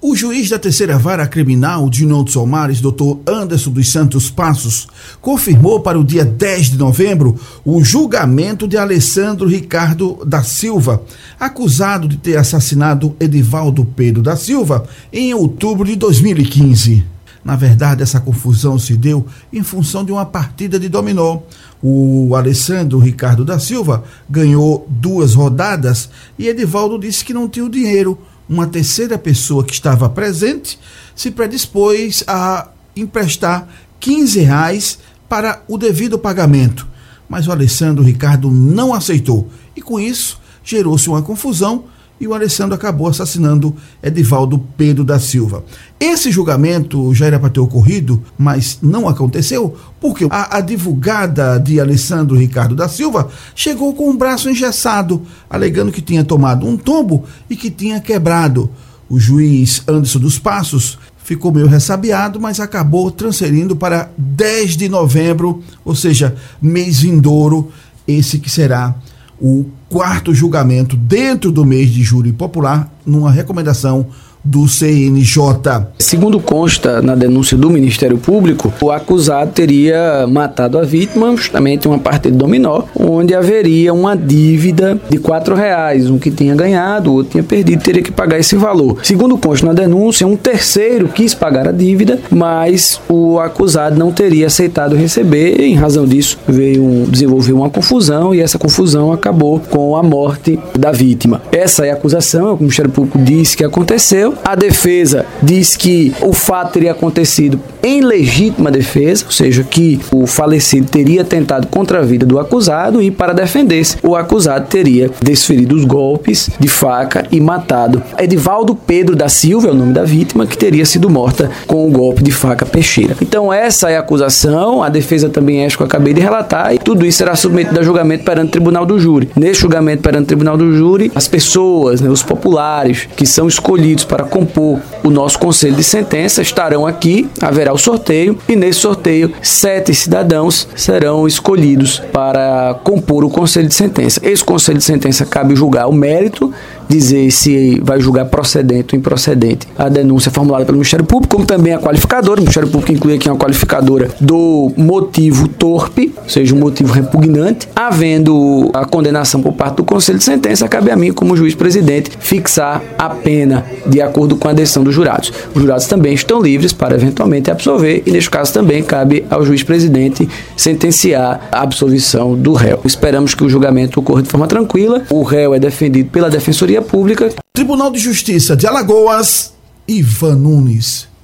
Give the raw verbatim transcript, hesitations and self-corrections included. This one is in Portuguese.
O juiz da terceira vara criminal de União dos Somares, doutor Anderson dos Santos Passos, confirmou para o dia dez de novembro o julgamento de Alessandro Ricardo da Silva, acusado de ter assassinado Edivaldo Pedro da Silva em outubro de dois mil e quinze. Na verdade, essa confusão se deu em função de uma partida de dominó. O Alessandro Ricardo da Silva ganhou duas rodadas e Edivaldo disse que não tinha o dinheiro. Uma terceira pessoa que estava presente se predispôs a emprestar quinze reais para o devido pagamento, mas o Alessandro Ricardo não aceitou e com isso gerou-se uma confusão e o Alessandro acabou assassinando Edivaldo Pedro da Silva. Esse julgamento já era para ter ocorrido, mas não aconteceu porque a advogada de Alessandro Ricardo da Silva chegou com o braço engessado, alegando que tinha tomado um tombo e que tinha quebrado. O juiz Anderson dos Passos ficou meio ressabiado, mas acabou transferindo para dez de novembro, ou seja, mês vindouro, esse que será o quarto julgamento dentro do mês de júri popular, numa recomendação do C N J. Segundo consta na denúncia do Ministério Público, o acusado teria matado a vítima justamente em uma partida de dominó, onde haveria uma dívida de quatro reais, um que tinha ganhado, o outro tinha perdido, teria que pagar esse valor. Segundo consta na denúncia, um terceiro quis pagar a dívida, mas o acusado não teria aceitado receber, e em razão disso veio um, desenvolver uma confusão, e essa confusão acabou com a morte da vítima. Essa é a acusação, o Ministério Público disse que aconteceu. A defesa diz que o fato teria acontecido em legítima defesa, ou seja, que o falecido teria tentado contra a vida do acusado e, para defender-se, o acusado teria desferido os golpes de faca e matado Edivaldo Pedro da Silva, é o nome da vítima, que teria sido morta com o golpe de faca peixeira. Então essa é a acusação, a defesa também é essa que eu acabei de relatar, e tudo isso será submetido a julgamento perante o Tribunal do Júri. Nesse julgamento perante o Tribunal do Júri, as pessoas, né, os populares, que são escolhidos para compor o nosso conselho de sentença estarão aqui, haverá o sorteio e nesse sorteio sete cidadãos serão escolhidos para compor o conselho de sentença. Esse conselho de sentença cabe julgar o mérito, dizer se vai julgar procedente ou improcedente a denúncia formulada pelo Ministério Público, como também a qualificadora. O Ministério Público inclui aqui uma qualificadora do motivo torpe, ou seja, um motivo repugnante. Havendo a condenação por parte do Conselho de Sentença, cabe a mim, como juiz-presidente, fixar a pena de acordo com a decisão dos jurados. Os jurados também estão livres para eventualmente absolver e, neste caso, também cabe ao juiz-presidente sentenciar a absolvição do réu. Esperamos que o julgamento ocorra de forma tranquila. O réu é defendido pela Defensoria Pública. Tribunal de Justiça de Alagoas, Ivan Nunes.